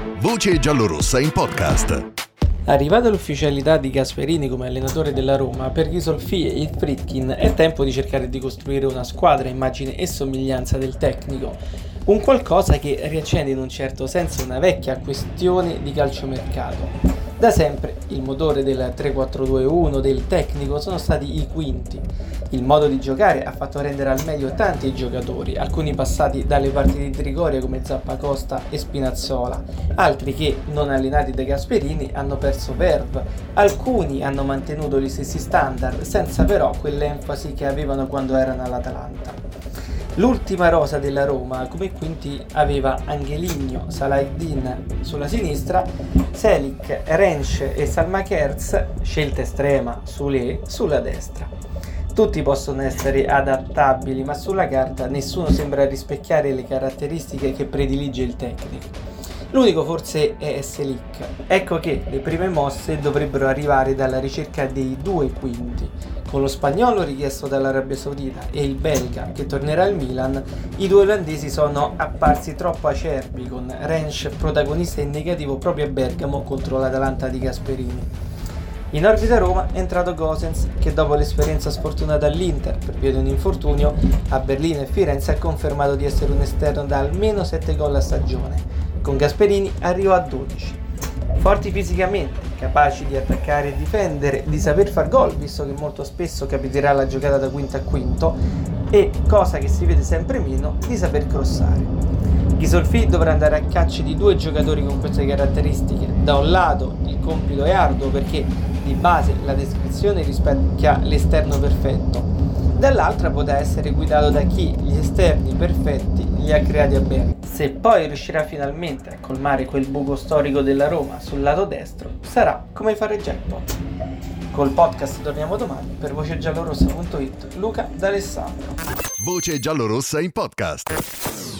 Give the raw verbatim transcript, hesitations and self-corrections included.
Voce giallorossa in podcast. Arrivata l'ufficialità di Gasperini come allenatore della Roma, per Ghisolfi e il Friedkin è tempo di cercare di costruire una squadra a immagine e somiglianza del tecnico, un qualcosa che riaccende in un certo senso una vecchia questione di calciomercato. Da sempre il motore del tre quattro due uno del tecnico sono stati i quinti. Il modo di giocare ha fatto rendere al meglio tanti giocatori, alcuni passati dalle parti di Trigoria come Zappacosta e Spinazzola, altri che, non allenati da Gasperini, hanno perso verve, alcuni hanno mantenuto gli stessi standard senza però quell'enfasi che avevano quando erano all'Atalanta. L'ultima rosa della Roma come quinti aveva Angeligno, Salahdin sulla sinistra, Selic, Rensch e Salma Kerz, scelta estrema, Soulé, sulla destra. Tutti possono essere adattabili, ma sulla carta nessuno sembra rispecchiare le caratteristiche che predilige il tecnico. L'unico forse è Selic. Ecco che le prime mosse dovrebbero arrivare dalla ricerca dei due quinti. Con lo spagnolo richiesto dall'Arabia Saudita e il belga che tornerà al Milan, i due olandesi sono apparsi troppo acerbi, con Rensch protagonista in negativo proprio a Bergamo contro l'Atalanta di Gasperini. In orbita Roma è entrato Gosens, che dopo l'esperienza sfortunata all'Inter per via di un infortunio a Berlino e Firenze ha confermato di essere un esterno da almeno sette gol a stagione. Con Gasperini arrivò a dodici. Forti fisicamente, capaci di attaccare e difendere, di saper far gol, visto che molto spesso capiterà la giocata da quinto a quinto, e, cosa che si vede sempre meno, di saper crossare. Ghisolfi dovrà andare a caccia di due giocatori con queste caratteristiche. Da un lato il compito è arduo perché di base la descrizione rispecchia l'esterno perfetto, dall'altra potrà essere guidato da chi gli esterni perfetti li ha creati a bene. Se poi riuscirà finalmente a colmare quel buco storico della Roma sul lato destro, sarà come fare jackpot. Col podcast torniamo domani. Per voce giallorossa punto it, Luca D'Alessandro. Voce giallorossa in podcast.